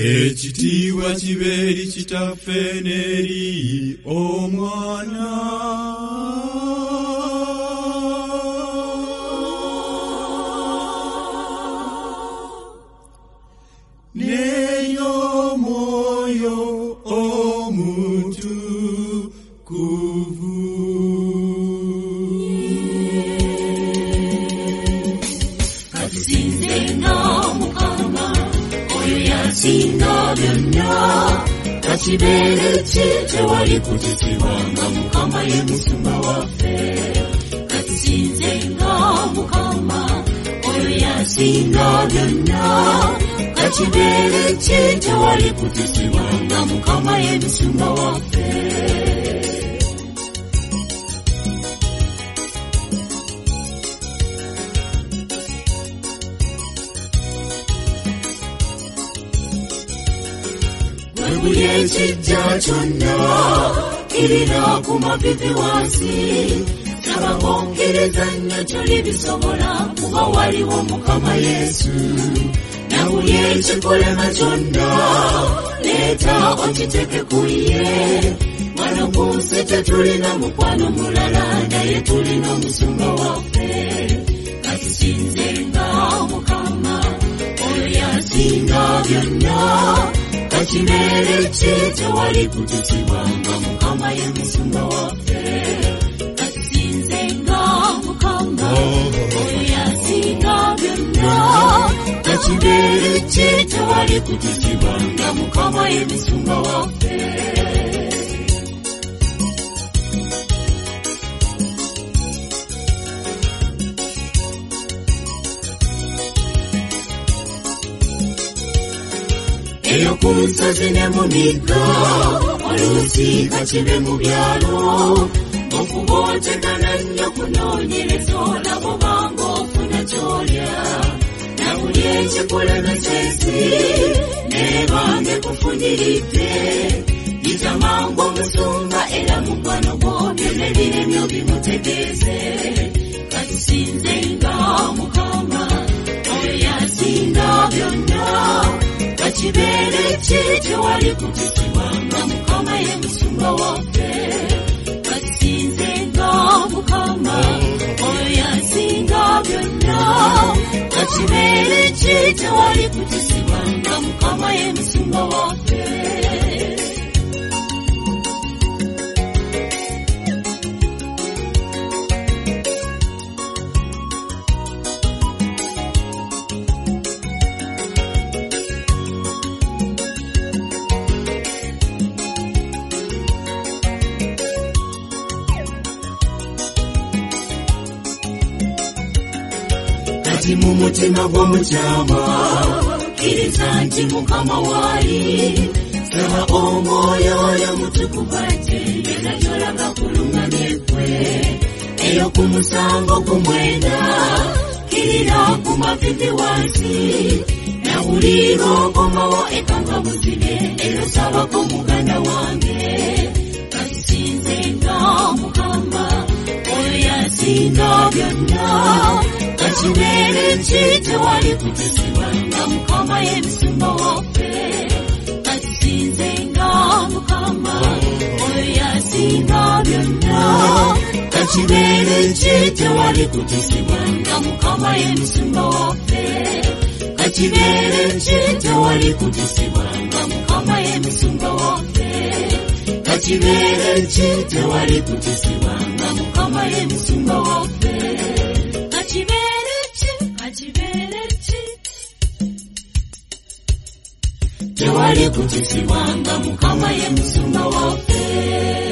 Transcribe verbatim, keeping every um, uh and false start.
ekitiibwa kibeeri kitaffe n'eri omwana n'ey'omwoyo omutukuvu. Katusinzenga Mukama oyo yasinga byonna, kakibeere ki tewali kutitibwanga, Mukama ye musumba waffe. Katusinzenga Mukama oyo yasinga byonna, kakibeere ki tewali kutitibwanga, Mukama ye musumba waffe. Buli ekijja kyonna kirina ku mavivi wansi, tabagongereza nnyo tolibisobola kuba waliwo Mukama Yesu. Na buli ekikolema kyonna leeta okiteeke ku ye. Wano ku nsi tetulina mukwano mulala, naye tulina omusumba waffe. Katusinzenga Mukama oyo yasinga byonna, kakibeere ki tewali kutitibwanga, Mukama ye musumba waffe. Katusinzenga Mukama oyo yasinga byonna, kakibeere ki tewali kutitibwanga, Mukama ye musumba waffe. Eyo ku nsozi ne mu migga, oluusi kakibe mu byalo, okuba otegana nnyo kunoonyereza olaba obanga ofuna ky'olya. Na buli ekikulemesa ensi n'ebanga ekufuniridde, yita mangu omusumba era mukwano gwo byonna ebiremyo bimutegeeze. Katusinzenga Mukama oyo yasinga byonna, kakibeere ki tewali kutitibwanga, Mukama ye musumba waffe. Katusinzenga Mukama oyo yasinga byonna, kakibeere ki tewali kutitibwanga, Mukama ye musumba waffe. Kati mu mutima gw'omukyama kkiriza nti Mukama waali, saba omwoyo oyo mutukuvu ate era gy'olaga kulungamye ggwe. Eyo ku musango gumwenda kirira ku mavivi wansi, na buli lw'okomawo ekanga buzibe eyo sabako muganda wange. Katusinzenga Mukama oyo yasinga byonna, kakibeere ki tewali kutitibwanga, Mukama ye musumba waffe. Katusinzenga Mukama oyo yasinga byonna, kakibeere ki tewali kutitibwanga, Mukama ye musumba waffe. Kakibeere ki tewali kutitibwanga, Mukama ye musumba waffe. Kakibeere ki tewali kutitibwanga, Mukama ye musumba waffe. Kakibeere ki, kakibeere ki tewali kutitibwanga, Mukama ye musumba waffe.